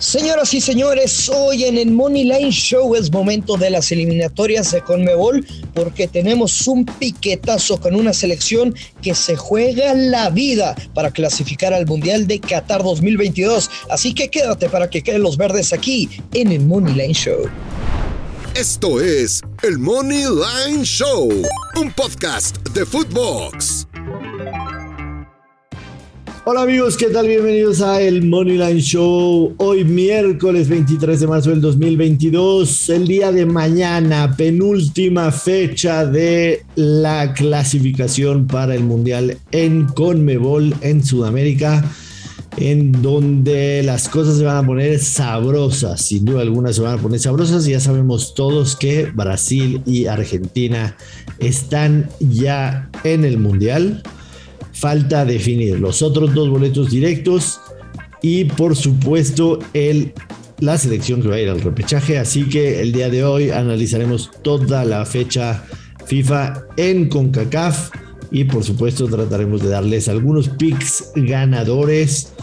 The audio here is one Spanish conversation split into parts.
Señoras y señores, hoy en el Money Line Show es momento de las eliminatorias de CONMEBOL porque tenemos un piquetazo con una selección que se juega la vida para clasificar al Mundial de Qatar 2022. Así que quédate para que queden los verdes aquí en el Money Line Show. Esto es el Money Line Show, un podcast de Footbox. Hola amigos, ¿qué tal? Bienvenidos a el Money Line Show. Hoy miércoles 23 de marzo del 2022, el día de mañana, penúltima fecha de la clasificación para el Mundial en CONMEBOL en Sudamérica, en donde las cosas se van a poner sabrosas, sin duda alguna se van a poner sabrosas. Ya sabemos todos que Brasil y Argentina están ya en el Mundial. Falta definir los otros dos boletos directos y por supuesto la selección que va a ir al repechaje. Así que el día de hoy analizaremos toda la fecha FIFA en CONCACAF y por supuesto trataremos de darles algunos picks ganadores.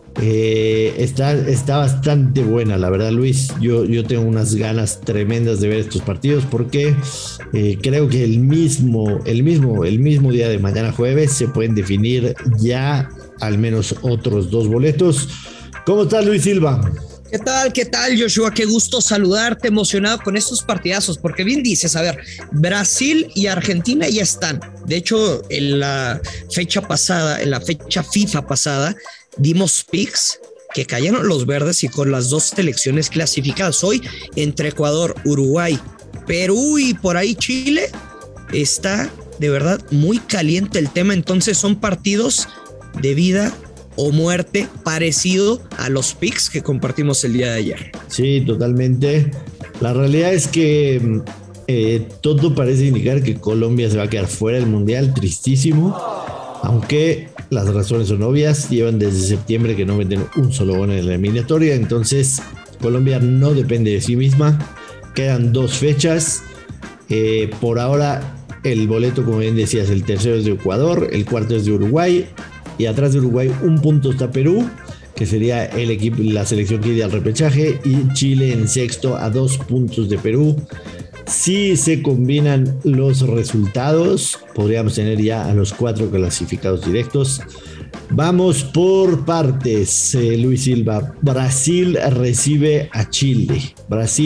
Está bastante buena, la verdad, Luis. Yo tengo unas ganas tremendas de ver estos partidos porque creo que el mismo día de mañana jueves se pueden definir ya al menos otros dos boletos. ¿Cómo estás, Luis Silva? ¿Qué tal, Joshua? Qué gusto saludarte, emocionado con estos partidazos, porque bien dices, a ver, Brasil y Argentina ya están. De hecho, en la fecha FIFA pasada, dimos picks que cayeron los verdes y con las dos selecciones clasificadas. Hoy, entre Ecuador, Uruguay, Perú y por ahí Chile, está de verdad muy caliente el tema. Entonces son partidos de vida o muerte, parecido a los picks que compartimos el día de ayer. Sí, totalmente. La realidad es que todo parece indicar que Colombia se va a quedar fuera del Mundial, tristísimo, aunque las razones son obvias. Llevan desde septiembre que no meten un solo gol en la eliminatoria, entonces Colombia no depende de sí misma. Quedan dos fechas. Por ahora el boleto, como bien decías, el tercero es de Ecuador, el cuarto es de Uruguay. Y atrás de Uruguay un punto está Perú, que sería la selección que iría al repechaje, y Chile en sexto a 2 puntos de Perú. Si se combinan los resultados, podríamos tener ya a los 4 clasificados directos. Vamos por partes, Luis Silva. Brasil recibe a Chile.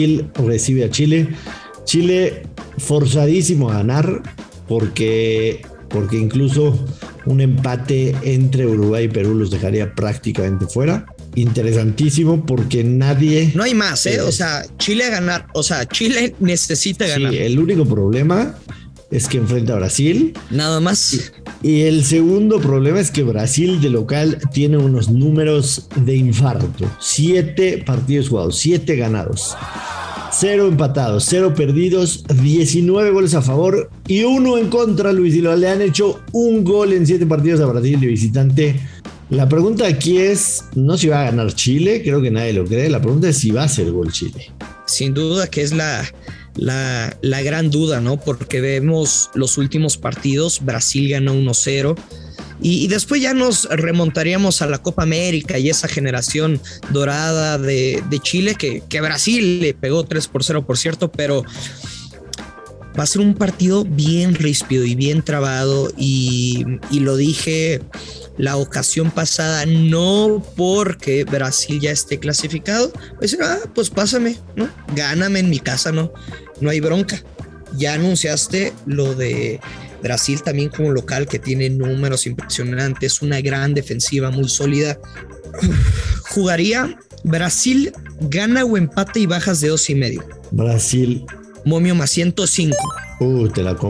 Chile forzadísimo a ganar porque incluso un empate entre Uruguay y Perú los dejaría prácticamente fuera. Interesantísimo porque nadie... No hay más, o sea, Chile a ganar, o sea, Chile necesita ganar. Sí, el único problema es que enfrenta a Brasil. Nada más. Y el segundo problema es que Brasil de local tiene unos números de infarto. 7 partidos jugados, 7 ganados. 0 empatados, 0 perdidos, 19 goles a favor y 1 en contra, Luis Silva. Le han hecho un gol en 7 partidos a Brasil de visitante. La pregunta aquí es, no si va a ganar Chile, creo que nadie lo cree. La pregunta es si va a hacer gol Chile. Sin duda que es la gran duda, ¿no? Porque vemos los últimos partidos, Brasil ganó 1-0. Y después ya nos remontaríamos a la Copa América y esa generación dorada de Chile que Brasil le pegó 3-0, por cierto, pero va a ser un partido bien ríspido y bien trabado y lo dije la ocasión pasada, no porque Brasil ya esté clasificado, pues pásame, ¿no? Gáname en mi casa, no hay bronca. Ya anunciaste lo de Brasil también como local, que tiene números impresionantes, una gran defensiva muy sólida. Jugaría Brasil, gana o empate y bajas de 2.5. Brasil. Momio más 105. Te la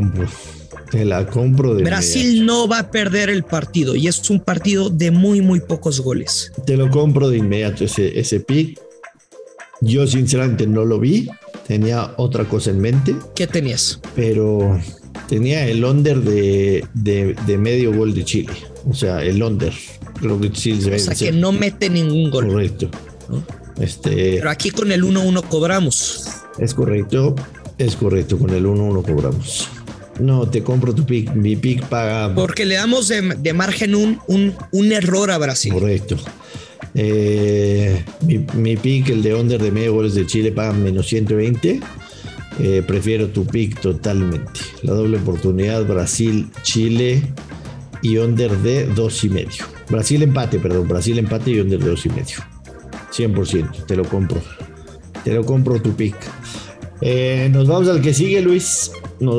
compro de Brasil inmediato. No va a perder el partido y es un partido de muy, muy pocos goles. Te lo compro de inmediato ese pick. Yo sinceramente no lo vi. Tenía otra cosa en mente. ¿Qué tenías? Pero tenía el under de medio gol de Chile. O sea, el under. Creo que Chile se va a vencer. O sea, que no mete ningún gol. Correcto. ¿No? Pero aquí con el 1-1 cobramos. Es correcto, con el 1-1 cobramos. No, te compro tu pick, mi pick paga. Porque le damos de margen un error a Brasil. Correcto. Mi pick, el de under de medio goles de Chile, paga menos 120. Prefiero tu pick totalmente. La doble oportunidad, Brasil, Chile y under de 2.5. Brasil empate y under de 2.5. 100%, te lo compro. Te lo compro tu pick. Nos vamos al que sigue, Luis.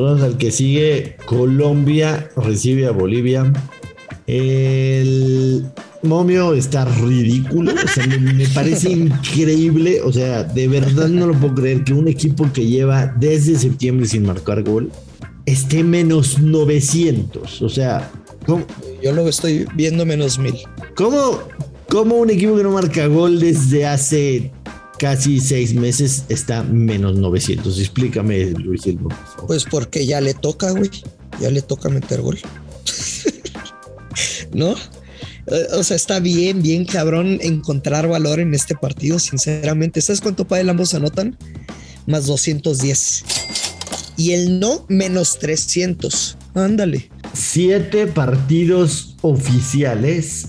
Colombia recibe a Bolivia. El momio está ridículo. O sea, me parece increíble. O sea, de verdad no lo puedo creer que un equipo que lleva desde septiembre sin marcar gol esté menos 900. O sea, ¿cómo? Yo lo estoy viendo menos 1000. ¿Cómo un equipo que no marca gol desde hace casi 6 meses está menos 900? Explícame, Luis Silva, por favor. Pues porque ya le toca, güey. Ya le toca meter gol. ¿No? O sea, está bien cabrón encontrar valor en este partido, sinceramente. ¿Sabes cuánto Padel ambos anotan? Más 210. Y el no, menos 300. Ándale. 7 partidos oficiales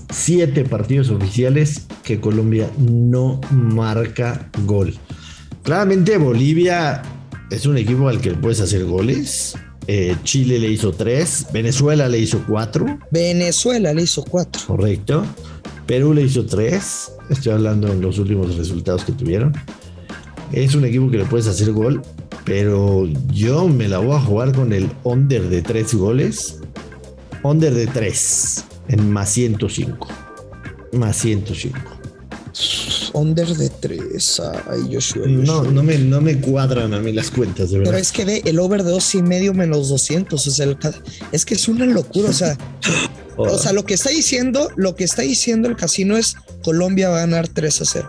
que Colombia no marca gol. Claramente Bolivia es un equipo al que le puedes hacer goles. Chile le hizo 3, Venezuela le hizo 4. Correcto. Perú le hizo 3. Estoy hablando en los últimos resultados que tuvieron. Es un equipo que le puedes hacer gol, pero yo me la voy a jugar con el under de 3 goles. Under de 3 en más 105. Under de 3. Ay, Joshua. No me cuadran a mí las cuentas, de verdad. Pero es que ve el over de 2.5 menos 200. O sea, es que es una locura. O sea, o sea, lo que está diciendo el casino es Colombia va a ganar 3-0.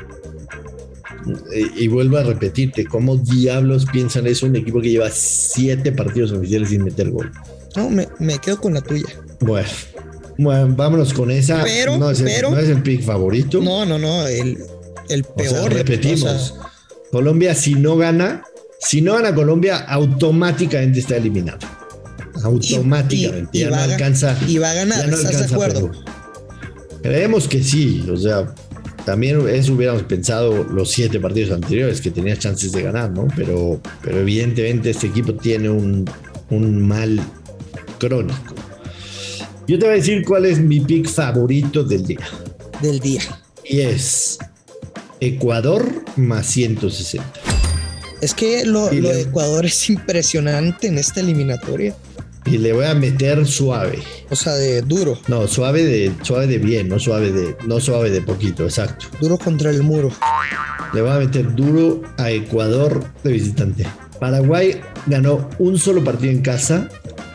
Y vuelvo a repetirte, ¿cómo diablos piensan eso un equipo que lleva 7 partidos oficiales sin meter gol? No, me quedo con la tuya. Bueno, vámonos con esa. Pero no es el pick favorito. No, el peor. O sea, repetimos. Colombia, si no gana Colombia, automáticamente está eliminado. Automáticamente. Y no alcanza. Y va a ganar, no ¿estás de acuerdo? Creemos que sí. O sea, también eso hubiéramos pensado los 7 partidos anteriores, que tenía chances de ganar, ¿no? Pero evidentemente este equipo tiene un mal crónico. Yo te voy a decir cuál es mi pick favorito del día. Y es Ecuador más 160. Es que lo de Ecuador es impresionante en esta eliminatoria. Y le voy a meter suave. O sea, de duro. No, suave de bien, no suave de poquito, exacto. Duro contra el muro. Le voy a meter duro a Ecuador de visitante. Paraguay ganó un solo partido en casa.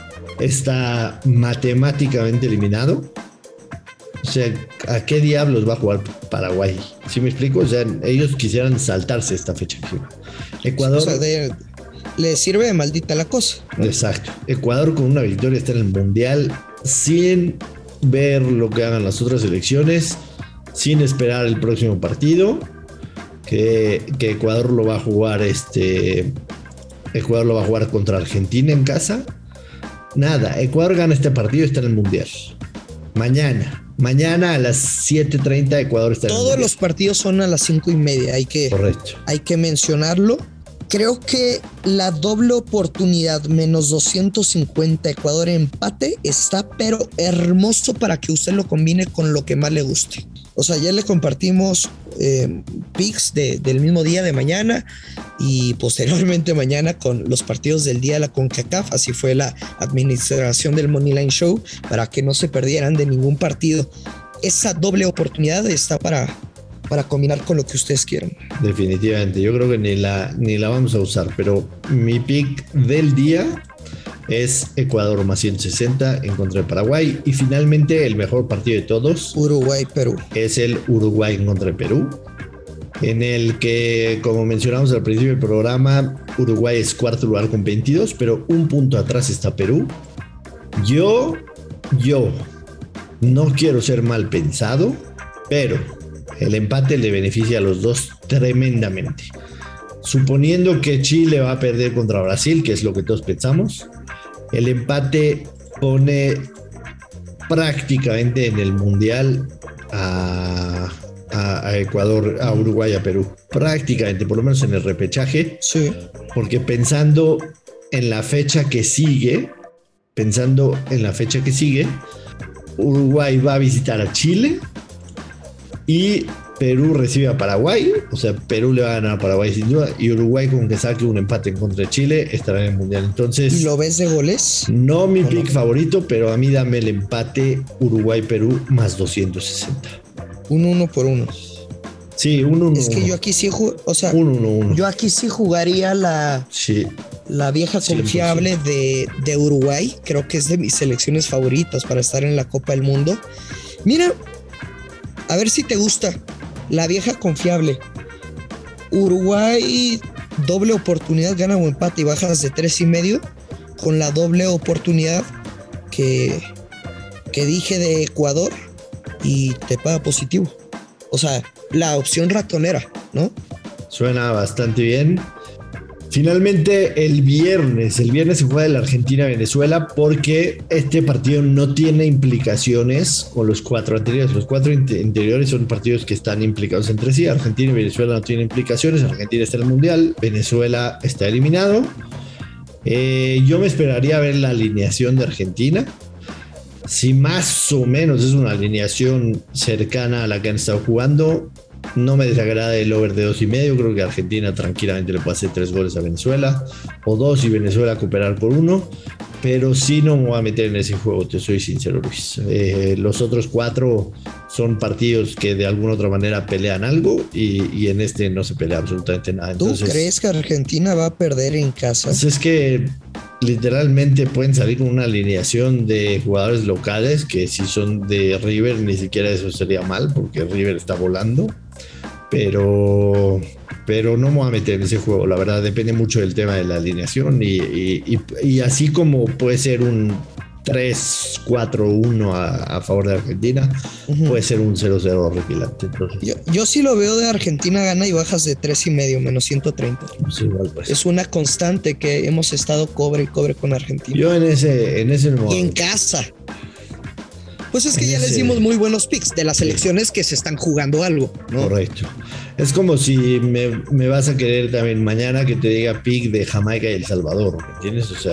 Está matemáticamente eliminado. O sea, ¿a qué diablos va a jugar Paraguay? ¿Sí me explico? O sea, ellos quisieran saltarse esta fecha. Ecuador... O sea, le sirve de maldita la cosa. Exacto. Ecuador con una victoria está en el Mundial sin ver lo que hagan las otras selecciones, sin esperar el próximo partido, que Ecuador lo va a jugar Ecuador lo va a jugar contra Argentina en casa. Nada, Ecuador gana este partido y está en el Mundial. Mañana a las 7:30 Ecuador está en el Mundial. Todos los partidos son a las 5:30. Correcto. Hay que mencionarlo. Creo que la doble oportunidad menos 250 Ecuador empate está pero hermoso para que usted lo combine con lo que más le guste. O sea, ya le compartimos picks del mismo día de mañana y posteriormente mañana con los partidos del día de la CONCACAF. Así fue la administración del Moneyline Show para que no se perdieran de ningún partido. Esa doble oportunidad está para combinar con lo que ustedes quieran. Definitivamente, yo creo que ni la vamos a usar, pero mi pick del día es Ecuador más 160 en contra de Paraguay. Y finalmente el mejor partido de todos, Uruguay-Perú, es el Uruguay en contra de Perú, en el que, como mencionamos al principio del programa, Uruguay es cuarto lugar con 22, pero un punto atrás está Perú. Yo no quiero ser mal pensado, pero el empate le beneficia a los dos tremendamente. Suponiendo que Chile va a perder contra Brasil, que es lo que todos pensamos, el empate pone prácticamente en el Mundial a a Ecuador, a Uruguay, a Perú. Prácticamente, por lo menos en el repechaje. Sí. Porque pensando en la fecha que sigue, Uruguay va a visitar a Chile y Perú recibe a Paraguay. O sea, Perú le va a ganar a Paraguay sin duda. Y Uruguay, con que saque un empate en contra de Chile, estará en el Mundial. Entonces, ¿y lo ves de goles? No mi pick favorito, pero a mí dame el empate Uruguay-Perú más 260. Un 1-1. Sí, 1-1. Es que yo aquí sí, yo aquí sí jugaría la vieja confiable de Uruguay. Creo que es de mis selecciones favoritas para estar en la Copa del Mundo. Mira, a ver si te gusta. La vieja confiable. Uruguay, doble oportunidad, gana o empate y bajas de 3.5, con la doble oportunidad que dije de Ecuador y te paga positivo. O sea, la opción ratonera, ¿no? Suena bastante bien. Finalmente, el viernes se juega la Argentina-Venezuela porque este partido no tiene implicaciones con los 4 anteriores. Los 4 anteriores son partidos que están implicados entre sí. Argentina y Venezuela no tienen implicaciones. Argentina está en el Mundial, Venezuela está eliminado. Yo me esperaría ver la alineación de Argentina. Si más o menos es una alineación cercana a la que han estado jugando, no me desagrada el over de 2.5. Creo que Argentina tranquilamente le puede hacer 3 goles a Venezuela, o 2 y Venezuela cooperar por 1. Pero sí no me voy a meter en ese juego, te soy sincero, Luis. Los otros 4 son partidos que de alguna otra manera pelean algo y en este no se pelea absolutamente nada. Entonces, ¿tú crees que Argentina va a perder en casa? Pues es que literalmente pueden salir con una alineación de jugadores locales que si son de River ni siquiera eso sería mal porque River está volando, pero no me voy a meter en ese juego. La verdad depende mucho del tema de la alineación y así como puede ser un 3-4-1 a favor de Argentina, puede ser un 0-0 horripilante. Entonces, yo sí lo veo de Argentina gana y bajas de 3.5, menos 130. Pues igual, pues. Es una constante que hemos estado cobre y cobre con Argentina. Yo en ese modo. Y en casa. Pues es que ya les dimos muy buenos picks de las selecciones que se están jugando algo, ¿no? Correcto. Es como si me vas a querer también mañana que te diga pick de Jamaica y El Salvador, ¿me entiendes? O sea,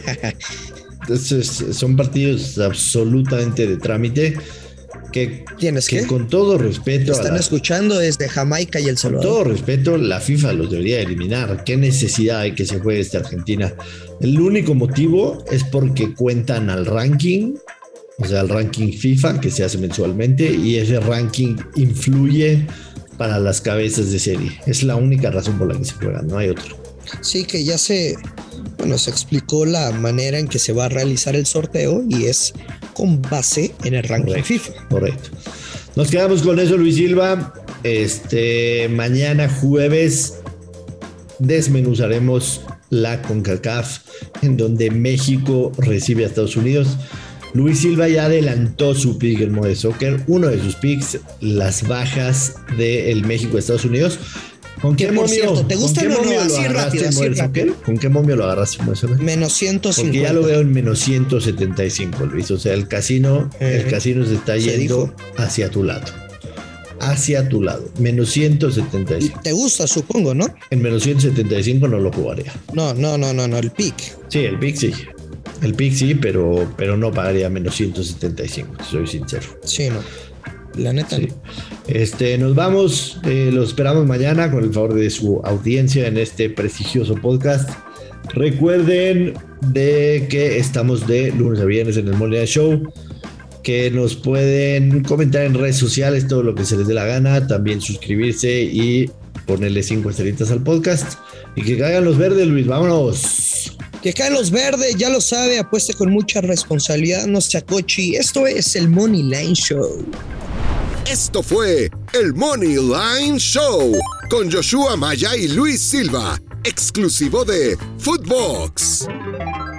son partidos absolutamente de trámite que con todo respeto están escuchando desde Jamaica y El Salvador. Con todo respeto, la FIFA los debería eliminar. ¿Qué necesidad hay que se juegue Argentina? El único motivo es porque cuentan al ranking, o sea, el ranking FIFA que se hace mensualmente, y ese ranking influye para las cabezas de serie. Es la única razón por la que se juegan, no hay otra. Sí, que ya se explicó la manera en que se va a realizar el sorteo y es con base en el ranking FIFA. Correcto. Nos quedamos con eso, Luis Silva. Mañana jueves desmenuzaremos la CONCACAF, en donde México recibe a Estados Unidos. Luis Silva ya adelantó su pick en Mode Soccer, uno de sus picks, las bajas del México-Estados Unidos. ¿Con qué momio? Cierto, ¿te gusta o no? Así rápido. ¿Con qué momio lo agarraste en Mode Soccer? Menos 150. Porque ya lo veo en menos 175, Luis. O sea, el casino se está yendo hacia tu lado. Hacia tu lado. Menos 175. ¿Te gusta, supongo, no? En menos 175 no lo jugaría. No, el pick. Sí, el pick sí. El pick sí, pero no pagaría menos 175, soy sincero. Sí, no. La neta. Sí. Nos vamos, los esperamos mañana con el favor de su audiencia en este prestigioso podcast. Recuerden de que estamos de lunes a viernes en el Money Line Show, que nos pueden comentar en redes sociales todo lo que se les dé la gana, también suscribirse y ponerle 5 estrellitas al podcast y que caigan los verdes, Luis, vámonos. Que caen los verdes, ya lo sabe, apueste con mucha responsabilidad, no se acochi. Esto es el Money Line Show. Esto fue el Money Line Show con Joshua Maya y Luis Silva, exclusivo de Footbox.